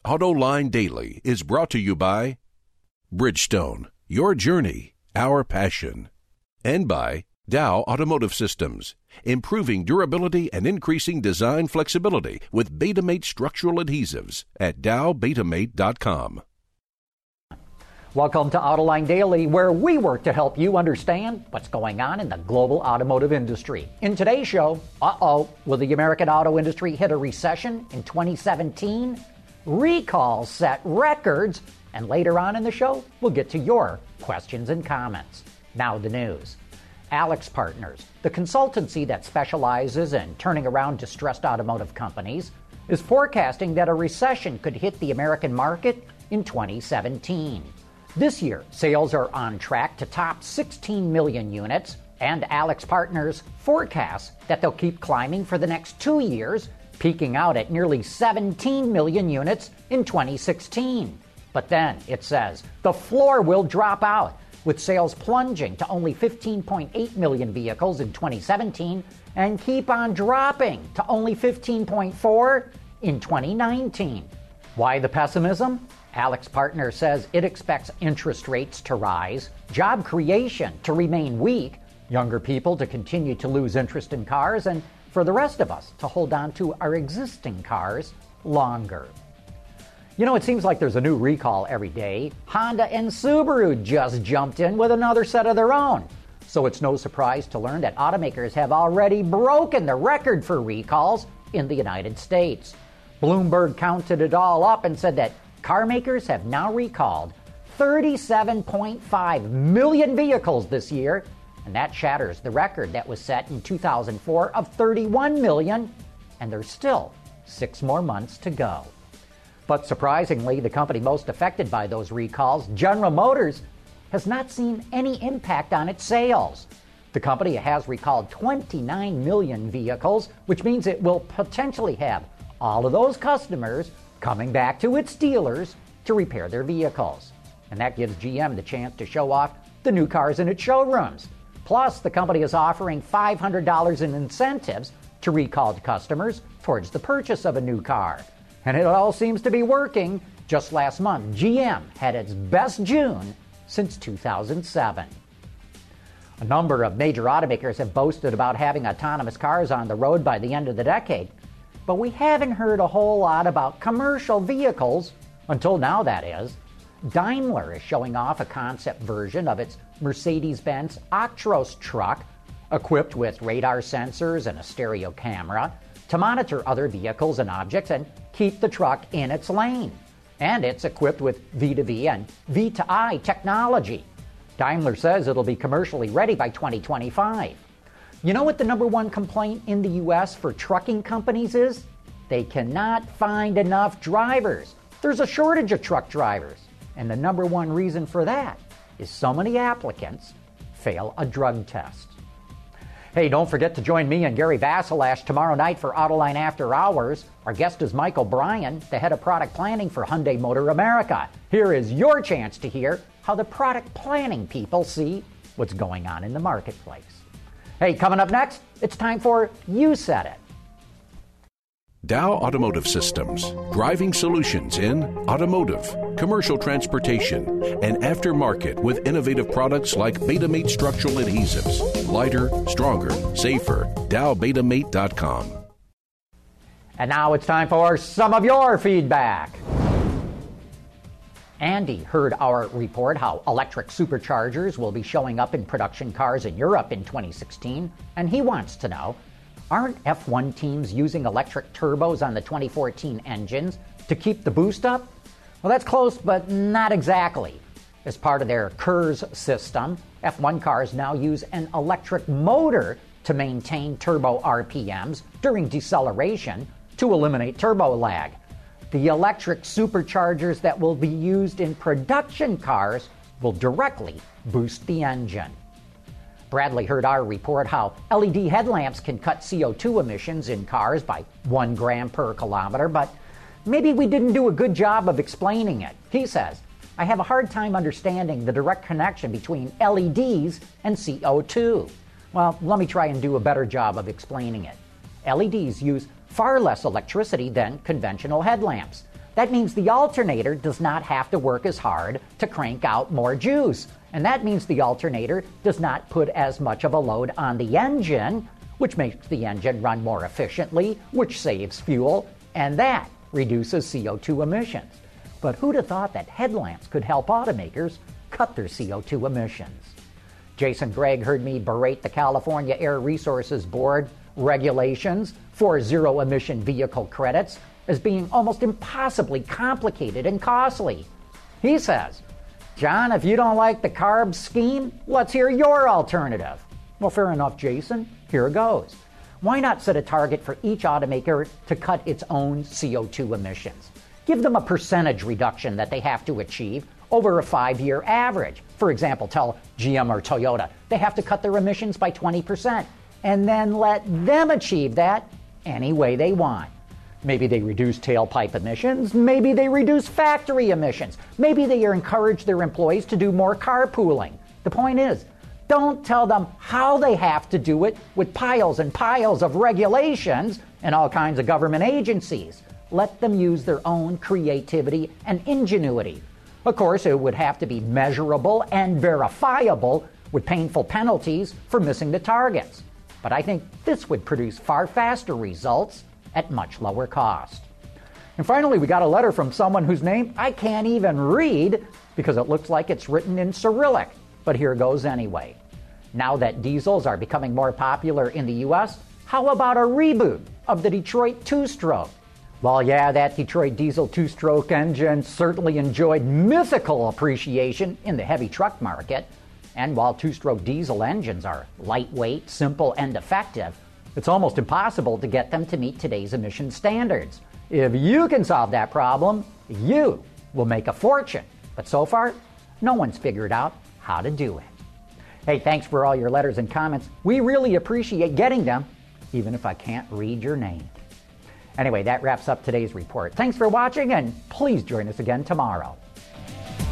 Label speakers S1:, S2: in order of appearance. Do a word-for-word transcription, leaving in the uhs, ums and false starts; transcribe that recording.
S1: AutoLine Daily is brought to you by Bridgestone, your journey, our passion, and by Dow Automotive Systems, improving durability and increasing design flexibility with Betamate structural adhesives at dow betamate dot com.
S2: Welcome to AutoLine Daily, where we work to help you understand what's going on in the global automotive industry. In today's show, uh-oh, will the American auto industry hit a recession in twenty seventeen? Recalls set records, and later on in the show, we'll get to your questions and comments. Now the news. AlixPartners, the consultancy that specializes in turning around distressed automotive companies, is forecasting that a recession could hit the American market in twenty seventeen. This year, sales are on track to top sixteen million units, and AlixPartners forecasts that they'll keep climbing for the next two years, peaking out at nearly seventeen million units in twenty sixteen. But then, it says, the floor will drop out, with sales plunging to only fifteen point eight million vehicles in twenty seventeen and keep on dropping to only fifteen point four in twenty nineteen. Why the pessimism? AlixPartners says it expects interest rates to rise, job creation to remain weak, younger people to continue to lose interest in cars, and for the rest of us to hold on to our existing cars longer. You know, it seems like there's a new recall every day. Honda and Subaru just jumped in with another set of their own. So it's no surprise to learn that automakers have already broken the record for recalls in the United States. Bloomberg counted it all up and said that car makers have now recalled thirty-seven point five million vehicles this year, and that shatters the record that was set in two thousand four of thirty-one million, and there's still six more months to go. But surprisingly, the company most affected by those recalls, General Motors, has not seen any impact on its sales. The company has recalled twenty-nine million vehicles, which means it will potentially have all of those customers coming back to its dealers to repair their vehicles. And that gives G M the chance to show off the new cars in its showrooms. Plus, the company is offering five hundred dollars in incentives to recalled customers towards the purchase of a new car. And it all seems to be working. Just last month, G M had its best June since two thousand seven. A number of major automakers have boasted about having autonomous cars on the road by the end of the decade, but we haven't heard a whole lot about commercial vehicles, until now that is. Daimler is showing off a concept version of its Mercedes-Benz Actros truck, equipped with radar sensors and a stereo camera, to monitor other vehicles and objects and keep the truck in its lane. And it's equipped with V two V and V two I technology. Daimler says it'll be commercially ready by twenty twenty-five. You know what the number one complaint in the U S for trucking companies is? They cannot find enough drivers. There's a shortage of truck drivers. And the number one reason for that is so many applicants fail a drug test. Hey, don't forget to join me and Gary Vasilash tomorrow night for AutoLine After Hours. Our guest is Mike O'Brien, the head of product planning for Hyundai Motor America. Here is your chance to hear how the product planning people see what's going on in the marketplace. Hey, coming up next, it's time for You Said It.
S1: Dow Automotive Systems, driving solutions in automotive, commercial transportation, and aftermarket with innovative products like Betamate structural adhesives. Lighter, stronger, safer. dow betamate dot com.
S2: And now it's time for some of your feedback. Andy heard our report how electric superchargers will be showing up in production cars in Europe in twenty sixteen, and he wants to know, aren't F one teams using electric turbos on the twenty fourteen engines to keep the boost up? Well, that's close, but not exactly. As part of their C U R S system, F one cars now use an electric motor to maintain turbo R P Ms during deceleration to eliminate turbo lag. The electric superchargers that will be used in production cars will directly boost the engine. Bradley heard our report how L E D headlamps can cut C O two emissions in cars by one gram per kilometer, but maybe we didn't do a good job of explaining it. He says, I have a hard time understanding the direct connection between L E Ds and C O two. Well, let me try and do a better job of explaining it. L E Ds use far less electricity than conventional headlamps. That means the alternator does not have to work as hard to crank out more juice. And that means the alternator does not put as much of a load on the engine, which makes the engine run more efficiently, which saves fuel, and that reduces C O two emissions. But who'd have thought that headlamps could help automakers cut their C O two emissions? Jason Gregg heard me berate the California Air Resources Board regulations for zero-emission vehicle credits as being almost impossibly complicated and costly. He says, John, if you don't like the CARB scheme, let's hear your alternative. Well, fair enough, Jason. Here goes. Why not set a target for each automaker to cut its own C O two emissions? Give them a percentage reduction that they have to achieve over a five-year average. For example, tell G M or Toyota they have to cut their emissions by twenty percent, and then let them achieve that any way they want. Maybe they reduce tailpipe emissions. Maybe they reduce factory emissions. Maybe they encourage their employees to do more carpooling. The point is, don't tell them how they have to do it with piles and piles of regulations and all kinds of government agencies. Let them use their own creativity and ingenuity. Of course, it would have to be measurable and verifiable with painful penalties for missing the targets. But I think this would produce far faster results at much lower cost. And finally, we got a letter from someone whose name I can't even read because it looks like it's written in Cyrillic. But here goes anyway. Now that diesels are becoming more popular in the U S, how about a reboot of the Detroit two-stroke? Well, yeah, that Detroit diesel two-stroke engine certainly enjoyed mythical appreciation in the heavy truck market. And while two-stroke diesel engines are lightweight, simple, and effective, it's almost impossible to get them to meet today's emission standards. If you can solve that problem, you will make a fortune. But so far, no one's figured out how to do it. Hey, thanks for all your letters and comments. We really appreciate getting them, even if I can't read your name. Anyway, that wraps up today's report. Thanks for watching, and please join us again tomorrow.